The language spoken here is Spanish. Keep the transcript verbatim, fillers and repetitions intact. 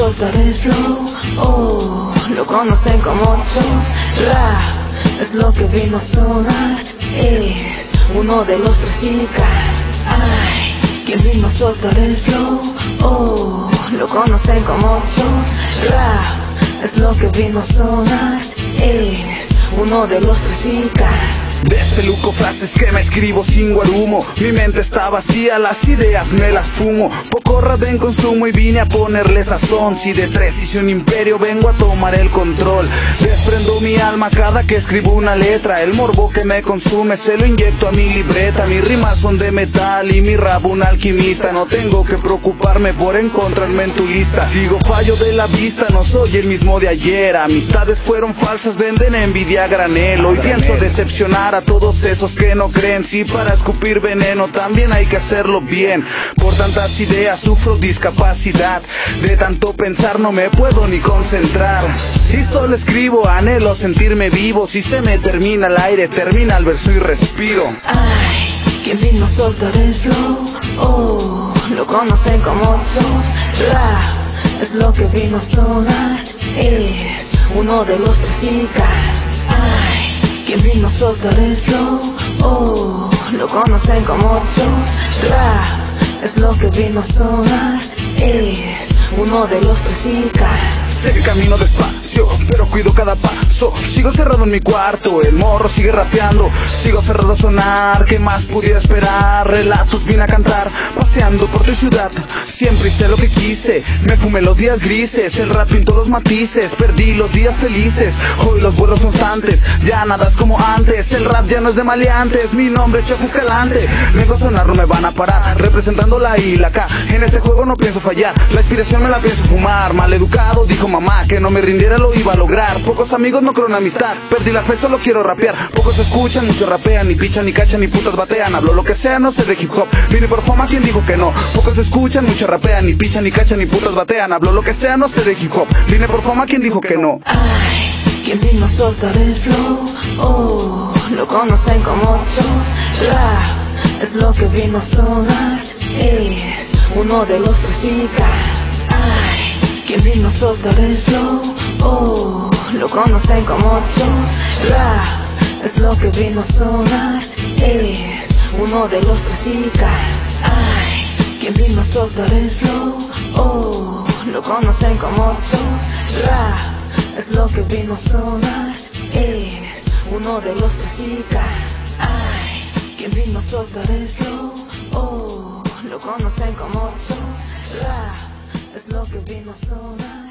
soltar el flow, oh, lo conocen como Chop Rap, es lo que vino a sonar, es uno de los tres I K. Ay, quien vino a soltar el flow, oh, lo conocen como Chop Rap, es lo que vino a sonar, es uno de los tres I K. Despeluco frases que me escribo sin guarumo. Mi mente está vacía, las ideas me las fumo. Poco rap en consumo y vine a ponerle sazón. Si de tres hice un imperio, vengo a tomar el control. Desprendo mi alma cada que escribo una letra. El morbo que me consume se lo inyecto a mi libreta. Mis rimas son de metal y mi rap un alquimista. No tengo que preocuparme por encontrarme en tu lista. Sigo fallo de la vista, no soy el mismo de ayer. Amistades fueron falsas, venden envidia a granel. Hoy pienso decepcionar a todos esos que no creen. Si para escupir veneno también hay que hacerlo bien. Por tantas ideas sufro discapacidad. De tanto pensar no me puedo ni concentrar. Y solo escribo, anhelo sentirme vivo. Si se me termina el aire, termina el verso y respiro. Ay, quien vino a soltar el flow, oh, lo conocen como Chop Rap, es lo que vino a sonar, es uno de los tres I K. Ay, quien vino a soltar el flow, oh, lo conocen como Chop Rap, es lo que vino a sonar, es uno de los tres I K. Sé que camino despacio, pero cuido cada paso. Sigo cerrado en mi cuarto, el morro sigue rapeando. Sigo aferrado a sonar, ¿qué más pudiera esperar? Relatos vine a cantar, paseando por tu ciudad. Siempre hice lo que quise, me fumé los días grises. El rap pintó los matices, perdí los días felices. Hoy los vuelos constantes, ya nada es como antes. El rap ya no es de maleantes, mi nombre es Chef Escalante. Vengo a sonar, no me van a parar, representando la I y la K. En este juego no pienso fallar, la inspiración me la pienso fumar. Maleducado dijo mamá que no me rindiera, lo iba a lograr. Pocos amigos, no creo en amistad, perdí la fe, solo quiero rapear. Pocos escuchan, muchos rapean, ni pichan, ni cachan, ni putas batean. Hablo lo que sea, no sé de hip hop, vine por fama, quien dijo que no. Pocos escuchan, muchos rapean, ni pichan, ni cachan, ni putas batean. Hablo lo que sea, no sé de hip hop, vine por fama, quien dijo que no. Ay, quien vino a soltar el flow, oh, lo conocen como Chop Rap, es lo que vino a sonar, es uno de los tres I K. Ay, quien vino a soltar el flow, oh, lo conocen como Chop Rap, es lo que vino a sonar, es uno de los tres I K. Ay, quien vino a soltar el flow, oh, lo conocen como Chop Rap, es lo que vino a sonar, es uno de los tres I K. Ay, quien vino a soltar el flow, oh, lo conocen como Chop Rap, es lo que vino a sonar.